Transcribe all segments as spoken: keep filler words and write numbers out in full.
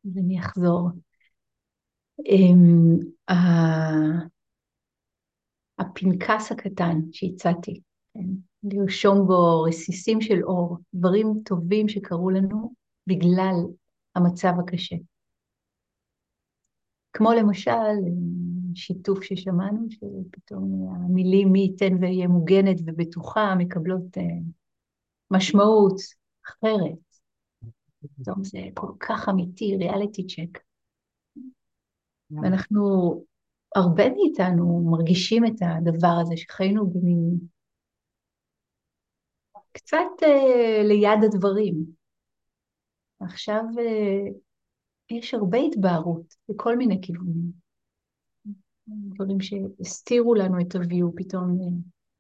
אז אני אחזור. אמ, ה- הפנקס הקטן שהצעתי, כן? לרשום בו רסיסים של אור, דברים טובים שקרו לנו בגלל המצב הקשה. כמו למשל שיתוף ששמענו, שפתאום המילים מי ייתן ויהיה מוגנת ובטוחה מקבלות אה, משמעות אחרת. פתאום זה כל כך אמיתי, ריאליטי צ'ק. ואנחנו, הרבה מאיתנו מרגישים את הדבר הזה, שחיינו במין קצת אה, ליד הדברים. עכשיו אה, יש הרבה התבהרות בכל מיני כיוונים. דברים שהסתירו לנו את הוויו, פתאום, אה,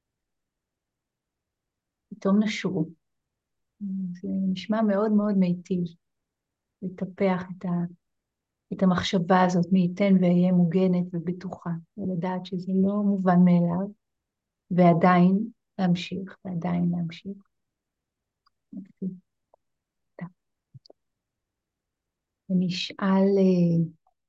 פתאום נשרו. זה נשמע מאוד מאוד מיטיב לטפח את, ה, את המחשבה הזאת, מי ייתן ואהיה מוגנת ובטוחה, ולדעת שזה לא מובן מאליו, ועדיין להמשיך, ועדיין להמשיך. ונשאל אה,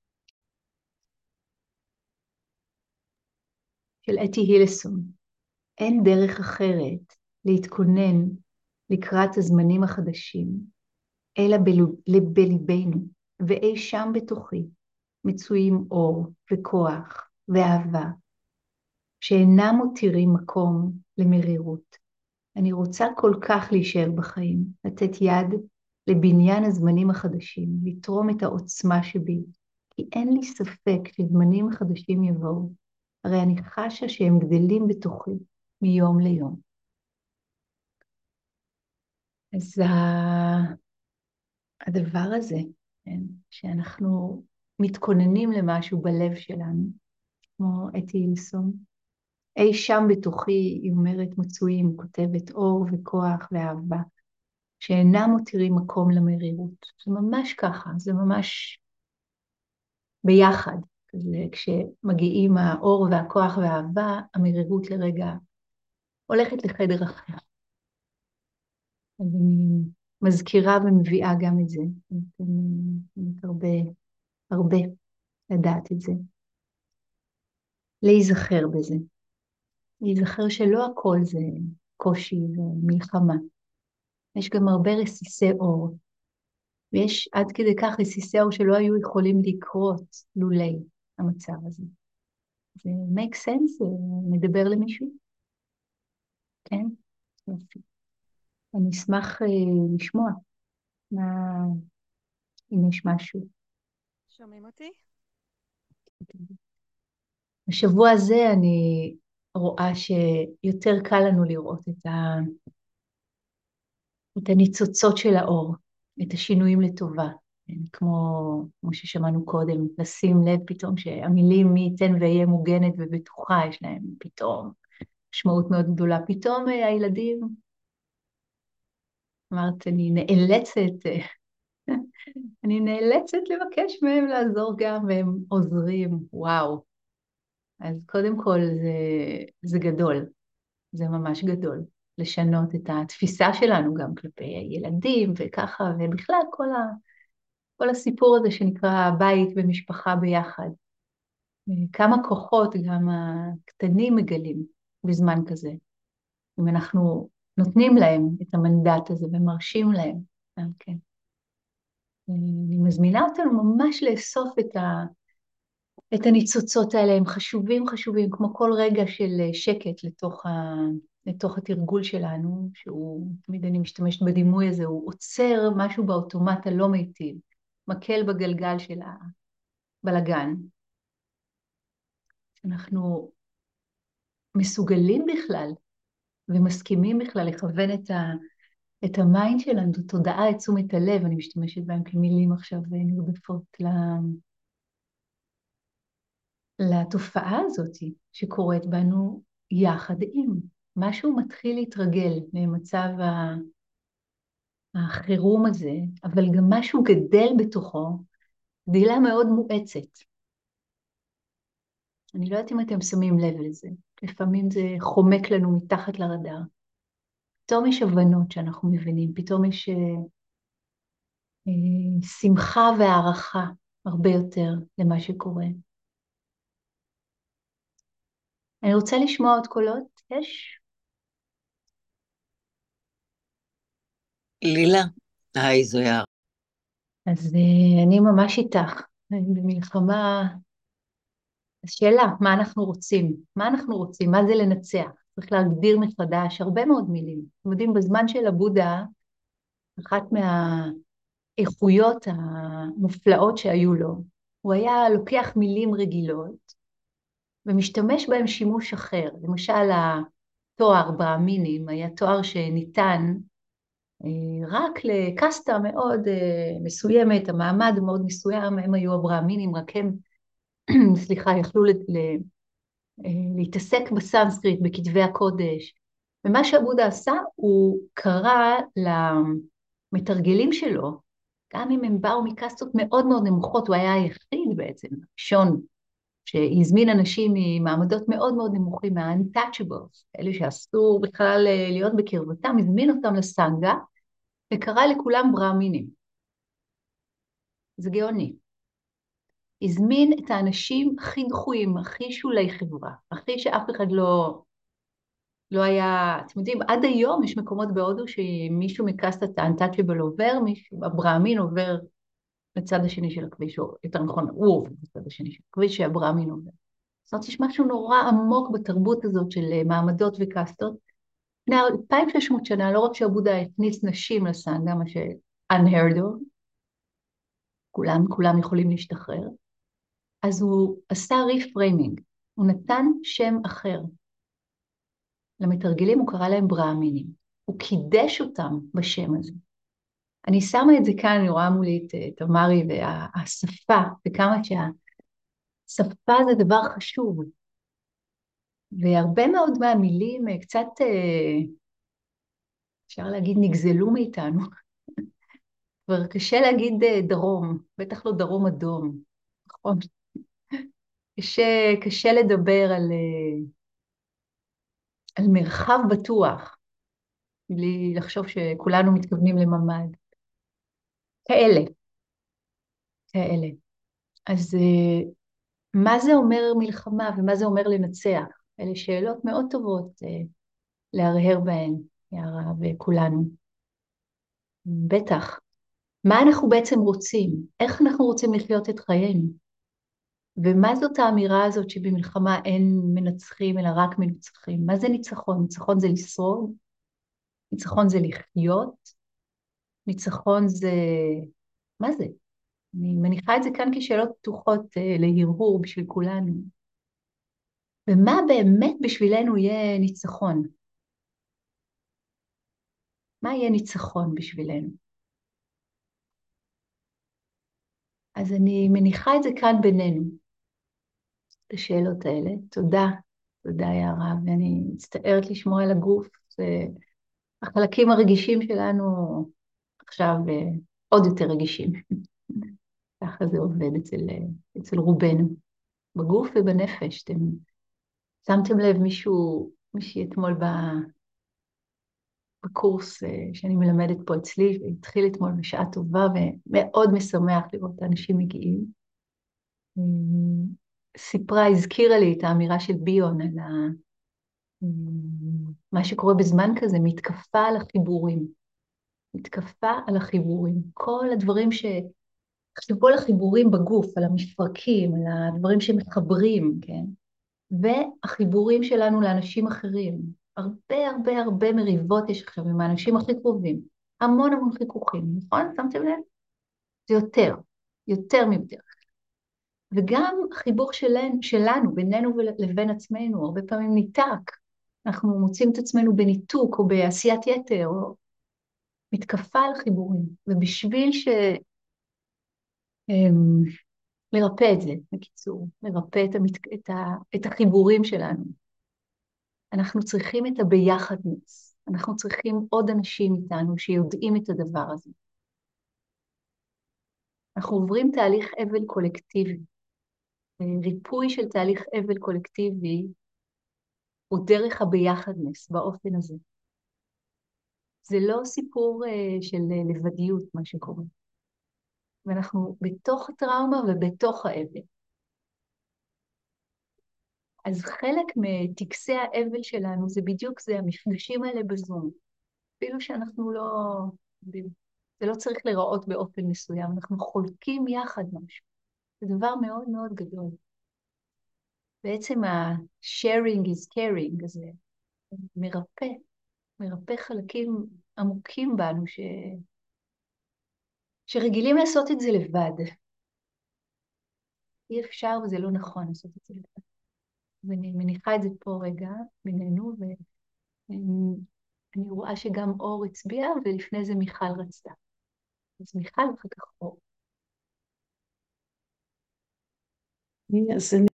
של אתי הילסון, אין דרך אחרת להתכונן לקראת הזמנים החדשים, אלא בלב- בליבנו, ואי שם בתוכי מצויים אור וכוח ואהבה, שאינם מותירים מקום למרירות. אני רוצה כל כך להישאר בחיים, לתת יד לבניין הזמנים החדשים, לתרום את העוצמה שבי, כי אין לי ספק שזמנים חדשים יבואו, הרי אני חשה שהם גדלים בתוכי מיום ליום. אז ה- הדבר הזה, כן, שאנחנו מתכוננים למשהו בלב שלנו, כמו אתי הילסון, אי שם בתוכי, היא אומרת, מצויים, כותבת אור וכוח ואהבה, שאינם מותירים מקום למרירות. זה ממש ככה, זה ממש ביחד. כזה, כשמגיעים האור והכוח והאהבה, המרירות לרגע הולכת לחדר אחר. אז אני מזכירה ומביאה גם את זה. אני הרבה, הרבה לדעת את זה. להיזכר בזה. להיזכר שלא הכל זה קושי ומלחמה. יש גם הרבה רסיסי אור. ויש עד כדי כך רסיסי אור שלא היו יכולים לקרות לולי המצב הזה. זה make sense? זה מדבר למישהו? כן? יופי. אני אשמח אה, לשמוע מה, אם יש משהו. שומעים אותי? בשבוע הזה אני רואה שיותר קל לנו לראות את, ה, את הניצוצות של האור, את השינויים לטובה. כן, כמו, כמו ששמענו קודם, לשים לב פתאום שהמילים מי ייתן ואהיה מוגנת ובטוחה, יש להם פתאום משמעות מאוד גדולה. פתאום אה, הילדים, אמרת, אני נאלצת, אה, אני נאלצת לבקש מהם לעזור גם, והם עוזרים, וואו. אז קודם כל זה, זה גדול, זה ממש גדול, לשנות את התפיסה שלנו גם כלפי הילדים וככה, ובכלל כל, ה, כל הסיפור הזה שנקרא בית ומשפחה ביחד. כמה כוחות גם הקטנים מגלים בזמן כזה, אם אנחנו נותנים להם את המנדט הזה ומרשים להם. גם כן. אני מזמינה אותנו ממש לאסוף את, ה, את הניצוצות האלה, הם חשובים חשובים, כמו כל רגע של שקט לתוך, ה, לתוך התרגול שלנו, שהוא, תמיד אני משתמשת בדימוי הזה, הוא עוצר משהו באוטומט הלא מיטיב, מקל בגלגל של הבלגן. אנחנו מסוגלים בכלל ומסכימים בכלל לכוון את, ה, את המיינד שלנו, את התודעה, את תשומת הלב, אני משתמשת בהם כמילים עכשיו נרדפות לתופעה הזאת שקורית בנו יחד עם. משהו מתחיל להתרגל ממצב החירום הזה, אבל גם משהו גדל בתוכו, גדילה מאוד מואצת. אני לא יודעת אם אתם שמים לב לזה, לפעמים זה חומק לנו מתחת לרדאר. פתאום יש הבנות שאנחנו מבינים, פתאום יש אה, שמחה והערכה הרבה יותר למה שקורה. אני רוצה לשמוע עוד קולות, יש? לילה, היי זוהר. אז אה, אני ממש איתך. אני במלחמה, השאלה, מה אנחנו רוצים? מה אנחנו רוצים? מה זה לנצח? צריך להגדיר מחדש הרבה מאוד מילים. אתם יודעים, בזמן של הבודה, אחת מהאיכויות המופלאות שהיו לו, הוא היה לוקח מילים רגילות ומשתמש בהם שימוש אחר. למשל, התואר ברהמינים היה תואר שניתן אה, רק לקסטה מאוד אה, מסוימת, המעמד מאוד מסוים, הם היו הברהמינים, רק הם, סליחה, יכלו ל- ל- אה, להתעסק בסנסקריט, בכתבי הקודש. ומה שבודה עשה, הוא קרא למתרגלים שלו, גם אם הם באו מקסטות מאוד מאוד נמוכות, הוא היה היחיד בעצם, הראשון, שהזמין אנשים ממעמדות מאוד מאוד נמוכים, מה-untouchables, אלה שאסור בכלל אה, להיות בקרבתם, הזמין אותם לסנגה, וקרא לכולם ברהמינים. זה גאוני. הזמין את האנשים הכי דחויים, הכי שולי חברה, הכי שאף אחד לא, לא היה, אתם יודעים, עד היום יש מקומות בהודו שמישהו מקסטת ה-untouchable עובר, מישהו, הברהמין עובר לצד השני של הכביש, או יותר נכון, הוא עובר לצד השני של הכביש שהברהמין עובר. זאת אומרת, יש משהו נורא עמוק בתרבות הזאת של מעמדות וקסטות. לפני אלפיים ושש מאות שנה, לא רק שהבודה הכניס נשים לסנגה, מה ש-unheard of, כולם, כולם יכולים להשתחרר, אז הוא עשה ריפריימינג, הוא נתן שם אחר. למתרגלים הוא קרא להם ברהמינים. הוא קידש אותם בשם הזה. אני שמה את זה כאן, אני רואה מולי את את תמרי והשפה, וכמה שהשפה זה דבר חשוב. והרבה מאוד מהמילים אה, קצת, אה, אפשר להגיד, נגזלו מאיתנו. כבר קשה להגיד אה, דרום, בטח לא דרום אדום, נכון? קשה, קשה לדבר על, אה, על מרחב בטוח, בלי לחשוב שכולנו מתכוונים לממ"ד. כאלה, כאלה. אז אה, מה זה אומר מלחמה ומה זה אומר לנצח? אלה שאלות מאוד טובות אה, להרהר בהן, יערה וכולנו. בטח. מה אנחנו בעצם רוצים? איך אנחנו רוצים לחיות את חיינו? ומה זאת האמירה הזאת שבמלחמה אין מנצחים אלא רק מנוצחים? מה זה ניצחון? ניצחון זה לשרוד? ניצחון זה לחיות? ניצחון זה... מה זה? אני מניחה את זה כאן כשאלות פתוחות אה, להרהור בשביל כולנו. ומה באמת בשבילנו יהיה ניצחון? מה יהיה ניצחון בשבילנו? אז אני מניחה את זה כאן בינינו, את השאלות האלה. תודה, תודה יערה, ואני מצטערת לשמוע על הגוף. זה... החלקים הרגישים שלנו עכשיו אה, עוד יותר רגישים. ככה זה עובד אצל, אה, אצל רובנו, בגוף ובנפש. אתם שמתם לב מישהו, מישהי אתמול בקורס אה, שאני מלמדת פה אצלי, והתחיל אתמול בשעה טובה, ומאוד משמח לראות את האנשים מגיעים. אה, סיפרה, הזכירה לי את האמירה של ביון על ה... אה, מה שקורה בזמן כזה, מתקפה על החיבורים. מתקפה על החיבורים. כל הדברים ש... תחשבו על החיבורים בגוף, על המפרקים, על הדברים שמחברים, כן? והחיבורים שלנו לאנשים אחרים. הרבה הרבה הרבה מריבות יש עכשיו עם האנשים הכי קרובים. המון המון חיכוכים, נכון? שמתם לב? זה יותר, יותר מיותר. וגם חיבור שלנו, שלנו בינינו לבין עצמנו, הרבה פעמים ניתק. אנחנו מוצאים את עצמנו בניתוק או בעשיית יתר, או מתקפה על חיבורים. ובשביל ש... אמ, לרפא את זה, בקיצור, לרפא את, המת... את, ה... את החיבורים שלנו. אנחנו צריכים את הביחדנס, אנחנו צריכים עוד אנשים איתנו שיודעים את הדבר הזה. אנחנו עוברים תהליך אבל קולקטיבי. ריפוי של תהליך אבל קולקטיבי הוא דרך הביחדנס באופן הזה. זה לא סיפור uh, של uh, לבדיות, מה שקורה. ואנחנו בתוך הטראומה ובתוך האבל. אז חלק מטקסי האבל שלנו זה בדיוק זה, המפגשים האלה בזום. אפילו שאנחנו לא, זה לא צריך להיראות באופן מסוים, אנחנו חולקים יחד משהו. זה דבר מאוד מאוד גדול. בעצם ה-sharing is caring הזה מרפא, מרפא חלקים עמוקים בנו ש... שרגילים לעשות את זה לבד. אי אפשר וזה לא נכון לעשות את זה לבד. ואני מניחה את זה פה רגע בינינו, ואני רואה שגם אור הצביע, ולפני זה מיכל רצתה. אז מיכל ואחר כך אור. אז אני...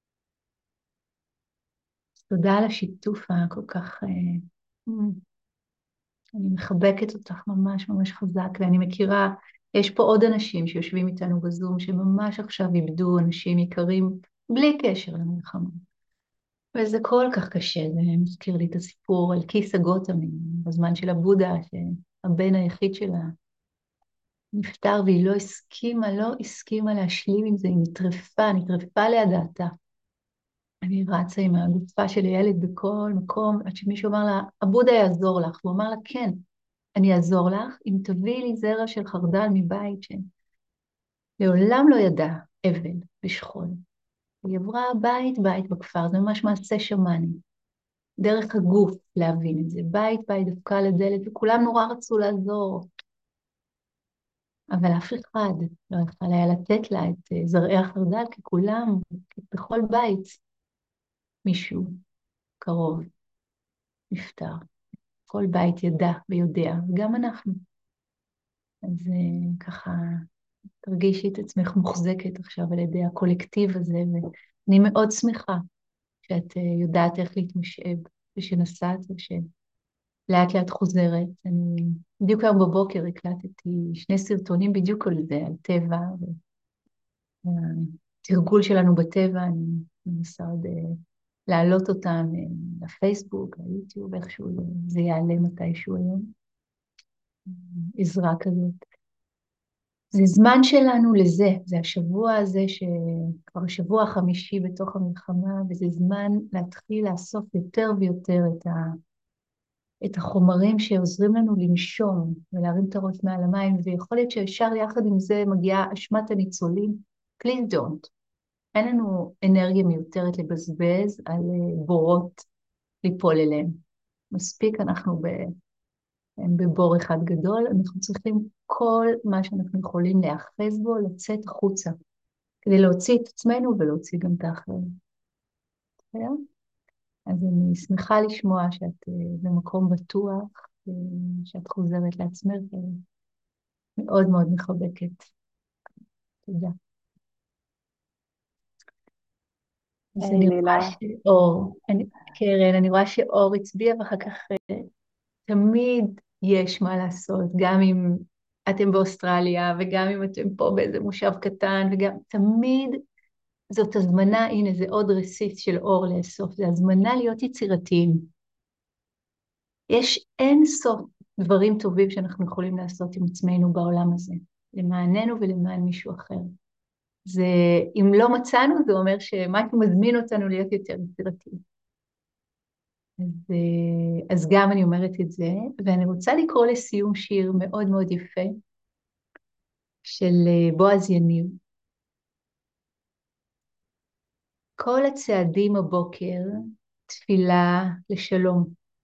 תודה על השיתוף הכל כך... אה, אני מחבקת אותך ממש ממש חזק, ואני מכירה, יש פה עוד אנשים שיושבים איתנו בזום, שממש עכשיו איבדו אנשים יקרים, בלי קשר למלחמה. וזה כל כך קשה, זה מזכיר לי את הסיפור על כיס הגותמים, בזמן של הבודה, שהבן היחיד שלה נפטר, והיא לא הסכימה, לא הסכימה להשלים עם זה, היא נטרפה, נטרפה לידעתה. אני רצה עם הגופה של הילד בכל מקום, עד שמישהו אמר לה, הבודה יעזור לך, הוא אמר לה, כן, אני אעזור לך אם תביאי לי זרע של חרדל מבית שלעולם לא ידע אבל ושכול. היא עברה בית בית בכפר, זה ממש מעשה שמאני. דרך הגוף להבין את זה, בית בית דפקה על הדלת, וכולם נורא רצו לעזור. אבל אף אחד לא יכול היה לתת לה את זרעי החרדל, כי כולם, בכל בית, מישהו קרוב נפטר. כל בית ידע ויודע, וגם אנחנו. אז ככה תרגישי את עצמך מוחזקת עכשיו על ידי הקולקטיב הזה, ואני מאוד שמחה שאת יודעת איך להתמשאב, ושנסעת ושלאט לאט חוזרת. אני בדיוק היום בבוקר הקלטתי שני סרטונים בדיוק על זה, על טבע, והתרגול שלנו בטבע, אני מנסה עוד להעלות אותם לפייסבוק, ליוטיוב, איכשהו זה יעלה מתישהו היום. עזרה כזאת. זה זמן שלנו לזה, זה השבוע הזה שכבר השבוע החמישי בתוך המלחמה, וזה זמן להתחיל לאסוף יותר ויותר את, ה... את החומרים שעוזרים לנו לנשום ולהרים את הראש מעל המים, ויכול להיות שישר יחד עם זה מגיעה אשמת הניצולים. Please don't. אין לנו אנרגיה מיותרת לבזבז על בורות ליפול אליהם. מספיק אנחנו ב... בבור אחד גדול, אנחנו צריכים כל מה שאנחנו יכולים להאחז בו, לצאת החוצה, כדי להוציא את עצמנו ולהוציא גם את האחרים. אז אני שמחה לשמוע שאת במקום בטוח, שאת חוזרת לעצמך, מאוד מאוד מחבקת. תודה. אז אני רואה שאור, אני, קרן, אני רואה שאור הצביע, ואחר כך תמיד יש מה לעשות, גם אם אתם באוסטרליה, וגם אם אתם פה באיזה מושב קטן, וגם תמיד זאת הזמנה, הנה זה עוד רסיס של אור לאסוף, זה הזמנה להיות יצירתיים. יש אין סוף דברים טובים שאנחנו יכולים לעשות עם עצמנו בעולם הזה, למעננו ולמען מישהו אחר. זה, אם לא מצאנו, זה אומר שמשהו מזמין אותנו להיות יותר יצירתיים. אז, אז גם אני אומרת את זה, ואני רוצה לקרוא לסיום שיר מאוד מאוד יפה, של בועז יניב. כל הצעדים הבוקר, תפילה לשלום.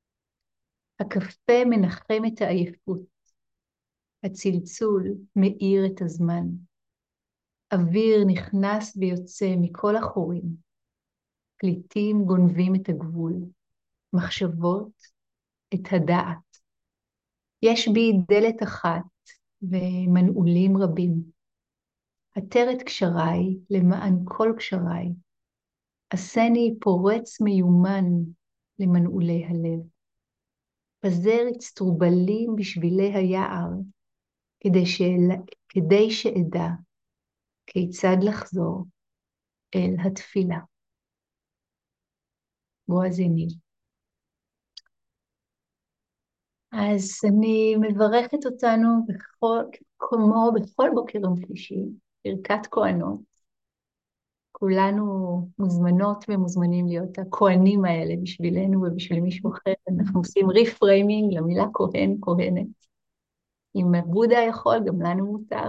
הקפה מנחם את העייפות. הצלצול מאיר את הזמן. אוויר נכנס ויוצא מכל החורים. פליטים גונבים את הגבול. מחשבות את הדעת. יש בי דלת אחת ומנעולים רבים. התרת קשריי למען כל קשריי. עשני פורץ מיומן למנעולי הלב. פזר אצטרובלים בשבילי היער, כדי, שאל... כדי שאדע כיצד לחזור אל התפילה. בועז יניב. אז אני מברכת אותנו בכל, כמו בכל בוקר יום שלישי, ברכת כהנות. כולנו מוזמנות ומוזמנים להיות הכהנים האלה בשבילנו ובשביל מישהו אחר. אנחנו עושים ריפריימינג למילה כהן, כהנת. אם בודה יכול, גם לנו מותר.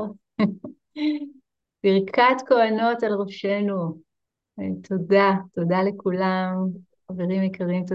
ברכת כהנות על ראשנו. תודה, תודה לכולם, חברים יקרים.